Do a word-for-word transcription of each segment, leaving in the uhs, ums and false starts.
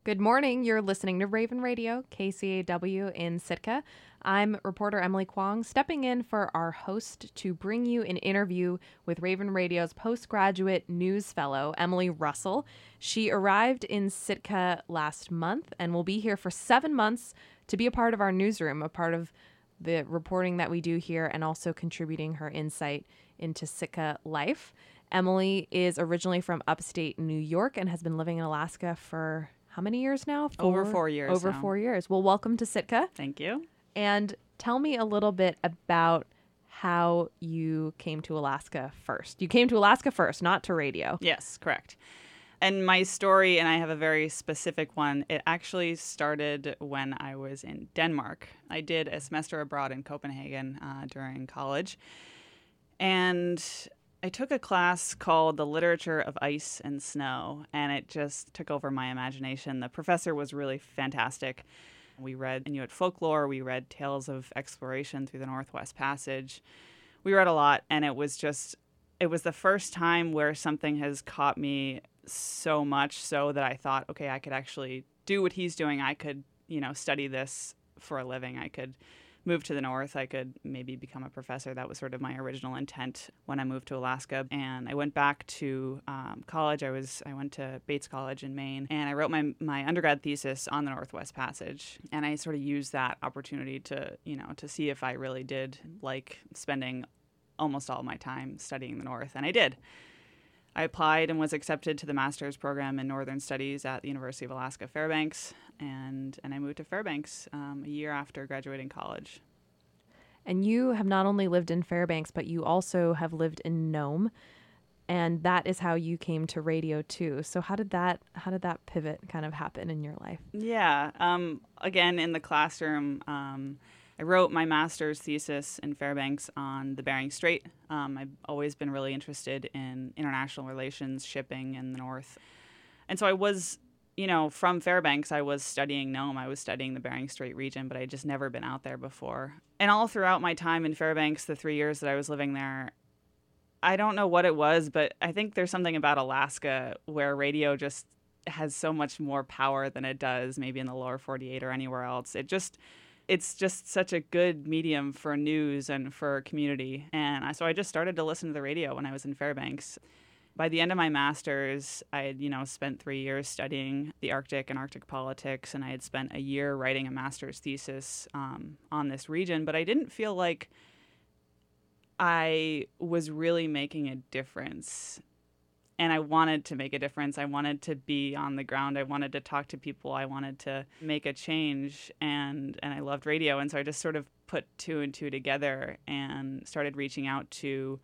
Good morning. You're listening to Raven Radio, K C A W in Sitka. I'm reporter Emily Kwong, stepping in for our host to bring you an interview with Raven Radio's postgraduate news fellow, Emily Russell. She arrived in Sitka last month and will be here for seven months to be a part of our newsroom, a part of the reporting that we do here, and also contributing her insight into Sitka life. Emily is originally from upstate New York and has been living in Alaska for how many years now? Four? Over four years Over now. four years. Well, welcome to Sitka. Thank you. And tell me a little bit about how you came to Alaska first. You came to Alaska first, not to radio. Yes, correct. And my story, and I have a very specific one, it actually started when I was in Denmark. I did a semester abroad in Copenhagen uh, during college. And I took a class called The Literature of Ice and Snow, and it just took over my imagination. The professor was really fantastic. We read Inuit folklore, we read tales of exploration through the Northwest Passage. We read a lot, and it was just, it was the first time where something has caught me so much so that I thought, okay, I could actually do what he's doing. I could, you know, study this for a living. I could move to the north. I could maybe become a professor. That was sort of my original intent when I moved to Alaska. And I went back to um, college. I was I went to Bates College in Maine, and I wrote my my undergrad thesis on the Northwest Passage. And I sort of used that opportunity to, you know, to see if I really did like spending almost all of my time studying the North. And I did. I applied and was accepted to the master's program in Northern Studies at the University of Alaska Fairbanks, and, and I moved to Fairbanks um, a year after graduating college. And you have not only lived in Fairbanks, but you also have lived in Nome, and that is how you came to radio too. So how did that how did that pivot kind of happen in your life? Yeah, um, again in the classroom. Um, I wrote my master's thesis in Fairbanks on the Bering Strait. Um, I've always been really interested in international relations, shipping in the North. And so I was, you know, from Fairbanks, I was studying Nome. I was studying the Bering Strait region, but I'd just never been out there before. And all throughout my time in Fairbanks, the three years that I was living there, I don't know what it was, but I think there's something about Alaska where radio just has so much more power than it does maybe in the lower forty-eight or anywhere else. It just... It's just such a good medium for news and for community. And so I just started to listen to the radio when I was in Fairbanks. By the end of my master's, I had, you know, spent three years studying the Arctic and Arctic politics, and I had spent a year writing a master's thesis um, on this region. But I didn't feel like I was really making a difference. And I wanted to make a difference. I wanted to be on the ground. I wanted to talk to people. I wanted to make a change. And, and I loved radio. And so I just sort of put two and two together and started reaching out to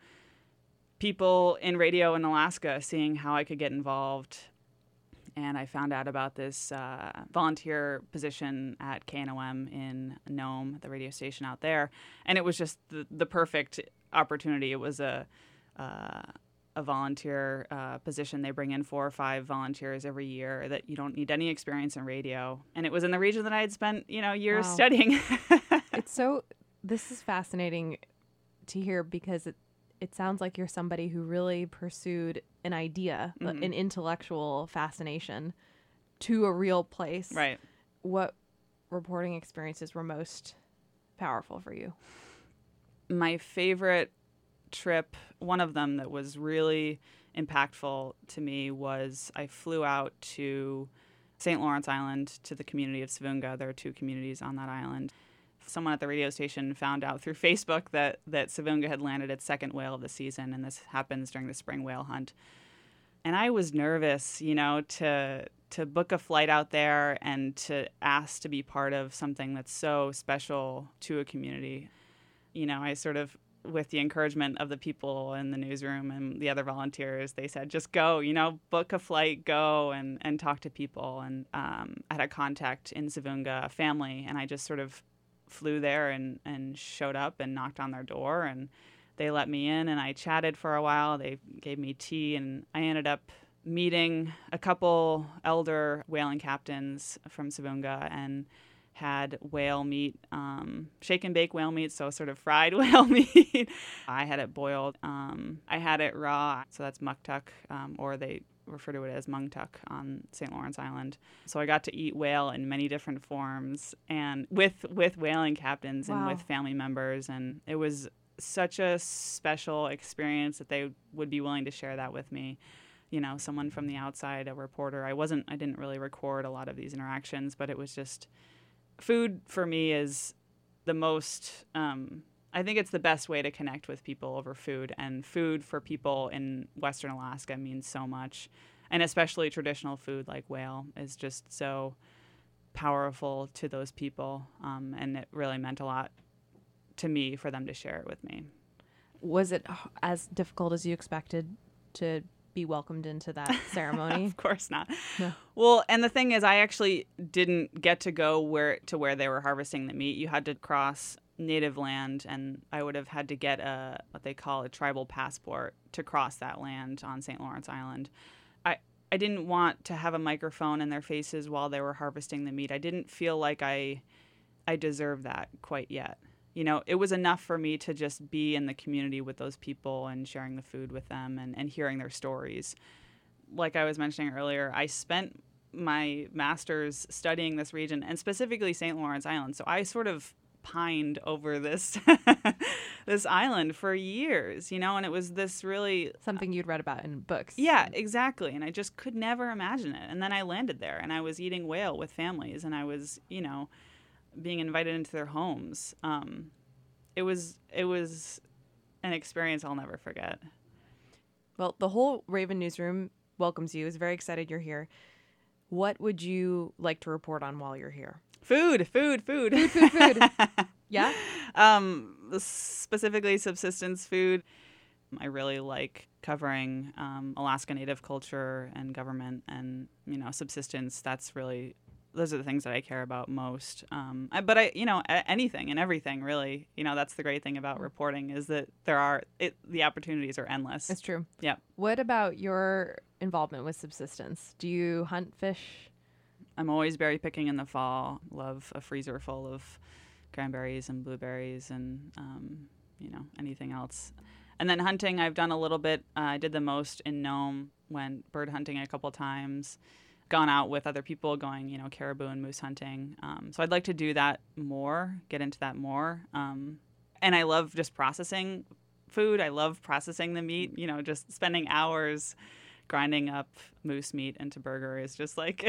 people in radio in Alaska, seeing how I could get involved. And I found out about this uh, volunteer position at K N O M in Nome, the radio station out there. And it was just the, the perfect opportunity. It was a... Uh, a volunteer uh, position. They bring in four or five volunteers every year that you don't need any experience in radio. And it was in the region that I had spent, you know, years Wow. studying. It's so, this is fascinating to hear because it, it sounds like you're somebody who really pursued an idea, Mm-hmm. an intellectual fascination to a real place. Right. What reporting experiences were most powerful for you? My favorite trip, one of them that was really impactful to me was I flew out to Saint Lawrence Island to the community of Savunga. There are two communities on that island. Someone at the radio station found out through Facebook that, that Savunga had landed its second whale of the season, and this happens during the spring whale hunt. And I was nervous, you know, to to book a flight out there and to ask to be part of something that's so special to a community. You know, I sort of, with the encouragement of the people in the newsroom and the other volunteers, they said, just go, you know, book a flight, go and, and talk to people. And um, I had a contact in Savunga, a family, and I just sort of flew there and, and showed up and knocked on their door, and they let me in, and I chatted for a while. They gave me tea, and I ended up meeting a couple elder whaling captains from Savunga and had whale meat, um, shake and bake whale meat, so sort of fried whale meat. I had it boiled. Um, I had it raw, so that's muktuk, um, or they refer to it as Mungtuk on Saint Lawrence Island. So I got to eat whale in many different forms and with with whaling captains and Wow. with family members, and it was such a special experience that they would be willing to share that with me. You know, someone from the outside, a reporter. I wasn't I didn't really record a lot of these interactions, but it was just food for me is the most um I think it's the best way to connect with people over food, and food for people in Western Alaska means so much, and especially traditional food like whale is just so powerful to those people, um, and it really meant a lot to me for them to share it with me. Was it h- as difficult as you expected to be welcomed into that ceremony? Of course not. No. Well, and the thing is, I actually didn't get to go where to where they were harvesting the meat. You had to cross native land, and I would have had to get a what they call a tribal passport to cross that land on Saint Lawrence Island. I I didn't want to have a microphone in their faces while they were harvesting the meat. I didn't feel like I I deserved that quite yet. You know, it was enough for me to just be in the community with those people and sharing the food with them and, and hearing their stories. Like I was mentioning earlier, I spent my master's studying this region, and specifically Saint Lawrence Island. So I sort of pined over this this island for years, you know, and it was this really Something you'd read about in books. yeah, exactly. And I just could never imagine it. And then I landed there, and I was eating whale with families, and I was, you know, being invited into their homes. Um, it was it was an experience I'll never forget. Well, the whole Raven newsroom welcomes you. Is very excited you're here. What would you like to report on while you're here? Food, food, food, Food, food, food. Yeah? Um, specifically subsistence food. I really like covering um, Alaska Native culture and government and, you know, subsistence. That's really, those are the things that I care about most. Um, I, but I, you know, a- anything and everything really, you know, that's the great thing about reporting is that there are, it, the opportunities are endless. It's true. Yeah. What about your involvement with subsistence? Do you hunt fish? I'm always berry picking in the fall. Love a freezer full of cranberries and blueberries and, um, you know, anything else. And then hunting, I've done a little bit. Uh, I did the most in Nome, went bird hunting a couple times, gone out with other people going, you know, caribou and moose hunting. Um, so I'd like to do that more, get into that more. Um, and I love just processing food. I love processing the meat, you know, just spending hours grinding up moose meat into burger is just like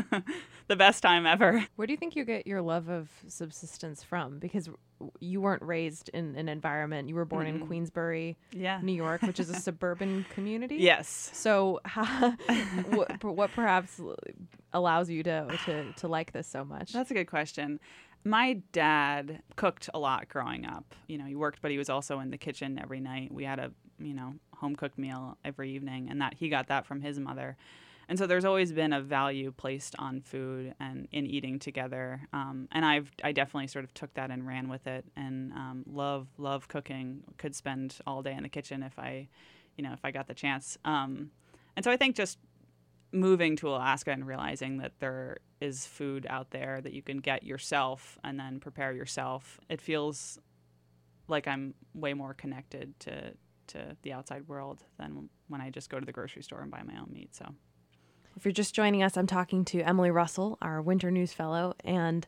the best time ever. Where do you think you get your love of subsistence from? Because you weren't raised in an environment. You were born Mm-mm. in Queensbury, Yeah. New York, which is a suburban community. Yes. So how, what, what perhaps allows you to, to, to like this so much? That's a good question. My dad cooked a lot growing up. You know, he worked, but he was also in the kitchen every night. We had a, you know, home cooked meal every evening, and that he got that from his mother. And so there's always been a value placed on food and in eating together. Um, and I've I definitely sort of took that and ran with it, and um, love love cooking. Could spend all day in the kitchen if I, you know, if I got the chance. Um, and so I think just moving to Alaska and realizing that there is food out there that you can get yourself and then prepare yourself, it feels like I'm way more connected to to the outside world than when I just go to the grocery store and buy my own meat. So if you're just joining us, I'm talking to Emily Russell, our Winter News Fellow. And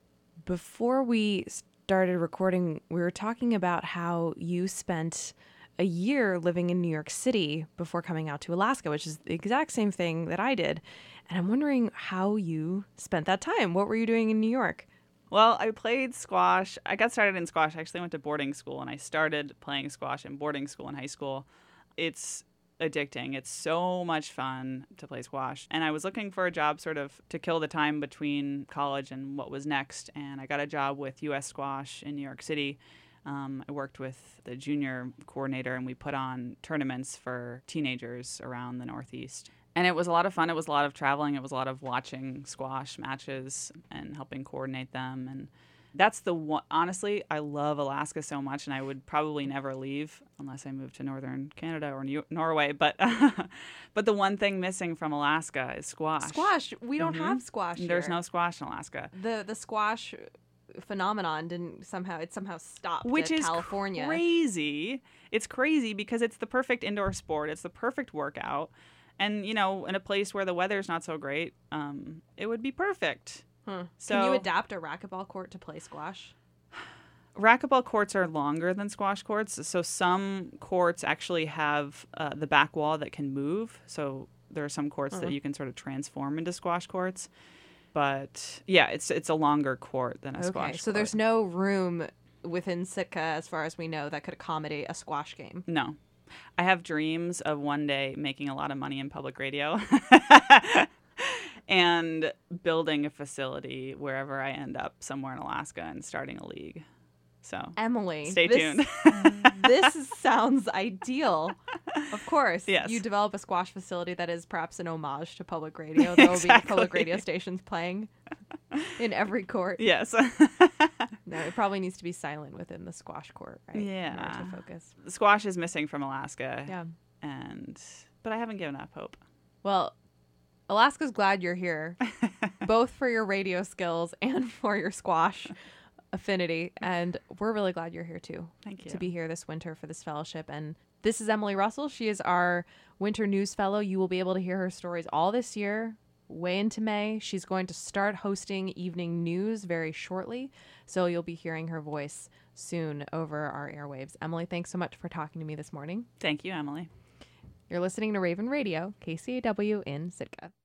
before we started recording, we were talking about how you spent a year living in New York City before coming out to Alaska, which is the exact same thing that I did. And I'm wondering how you spent that time. What were you doing in New York? Well, I played squash. I got started in squash. I actually went to boarding school, and I started playing squash in boarding school in high school. It's addicting. It's so much fun to play squash. And I was looking for a job sort of to kill the time between college and what was next. And I got a job with U S Squash in New York City. Um, I worked with the junior coordinator, and we put on tournaments for teenagers around the Northeast. And it was a lot of fun. It was a lot of traveling. It was a lot of watching squash matches and helping coordinate them. And that's the one. Honestly, I love Alaska so much, and I would probably never leave unless I moved to northern Canada or New- Norway. But but the one thing missing from Alaska is squash. Squash. We don't Mhm. have squash There's here. no squash in Alaska. The the squash phenomenon didn't somehow it somehow stopped Which at is California. crazy. It's crazy because it's the perfect indoor sport. It's the perfect workout. And, you know, in a place where the weather's not so great, um, it would be perfect. Huh. So, Can you adapt a racquetball court to play squash? Racquetball courts are longer than squash courts. So some courts actually have uh, the back wall that can move. So there are some courts Uh-huh. that you can sort of transform into squash courts. But yeah, it's it's a longer court than a Okay, squash so court. there's no room within Sitka, as far as we know, that could accommodate a squash game. No. I have dreams of one day making a lot of money in public radio and building a facility wherever I end up, somewhere in Alaska, and starting a league. So Emily, stay this, tuned. This sounds ideal. Of course, Yes. you develop a squash facility that is perhaps an homage to public radio. There will Exactly. be public radio stations playing in every court. Yes. No, it probably needs to be silent within the squash court, right? In order Yeah. to focus. Squash is missing from Alaska. Yeah. And but I haven't given up hope. Well, Alaska's glad you're here, both for your radio skills and for your squash affinity. And we're really glad you're here too. Thank you. To be here this winter for this fellowship. And this is Emily Russell. She is our winter news fellow. You will be able to hear her stories all this year, way into May. She's going to start hosting evening news very shortly. So you'll be hearing her voice soon over our airwaves. Emily, thanks so much for talking to me this morning. Thank you, Emily. You're listening to Raven Radio, K C A W in Sitka.